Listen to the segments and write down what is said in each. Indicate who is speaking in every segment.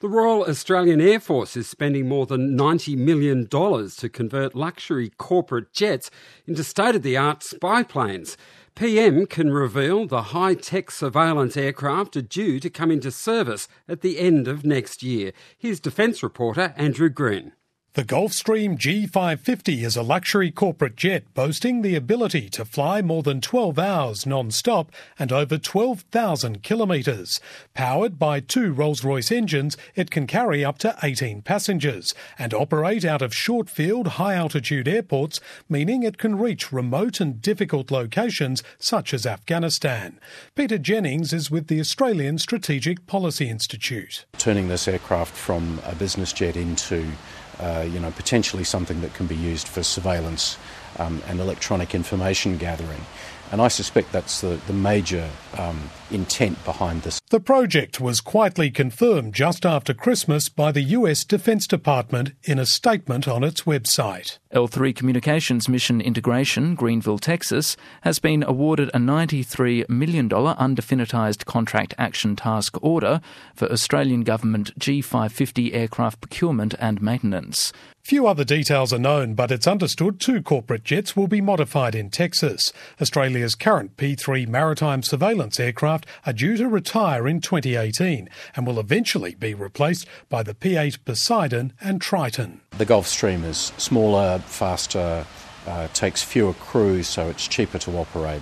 Speaker 1: The Royal Australian Air Force is spending more than $90 million to convert luxury corporate jets into state-of-the-art spy planes. PM can reveal the high-tech surveillance aircraft are due to come into service at the end of next year. Here's Defence reporter Andrew Green.
Speaker 2: The Gulfstream G550 is a luxury corporate jet boasting the ability to fly more than 12 hours non-stop and over 12,000 kilometres. Powered by 2 Rolls-Royce engines, it can carry up to 18 passengers and operate out of short-field, high-altitude airports, meaning it can reach remote and difficult locations such as Afghanistan. Peter Jennings is with the Australian Strategic Policy Institute.
Speaker 3: Turning this aircraft from a business jet into potentially something that can be used for surveillance and electronic information gathering. And I suspect that's the major intent behind this.
Speaker 2: The project was quietly confirmed just after Christmas by the US Defence Department in a statement on its website.
Speaker 4: L3 Communications Mission Integration, Greenville, Texas, has been awarded a $93 million undefinitized contract action task order for Australian Government G550 aircraft procurement and maintenance.
Speaker 2: Few other details are known, but it's understood 2 corporate jets will be modified in Texas. Australia's current P3 maritime surveillance aircraft are due to retire in 2018 and will eventually be replaced by the P8 Poseidon and Triton.
Speaker 3: The Gulfstream is smaller, faster, takes fewer crews, so it's cheaper to operate.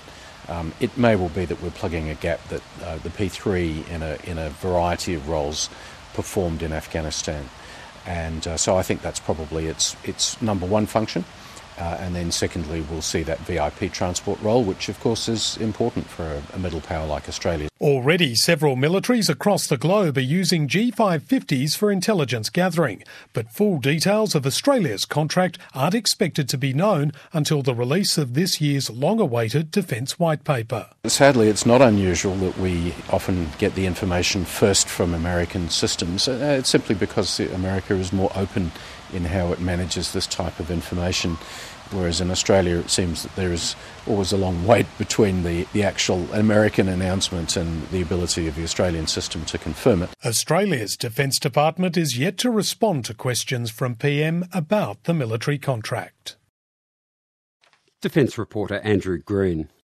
Speaker 3: It may well be that we're plugging a gap that the P3 in a variety of roles performed in Afghanistan. And so I think that's probably its number one function. And then secondly, we'll see that VIP transport role, which of course is important for a middle power like Australia.
Speaker 2: Already, several militaries across the globe are using G550s for intelligence gathering, but full details of Australia's contract aren't expected to be known until the release of this year's long-awaited Defence White Paper.
Speaker 3: Sadly, it's not unusual that we often get the information first from American systems. It's simply because America is more open in how it manages this type of information, whereas in Australia it seems that there is always a long wait between the actual American announcement and the ability of the Australian system to confirm it.
Speaker 2: Australia's Defence Department is yet to respond to questions from PM about the military contract.
Speaker 1: Defence reporter Andrew Green.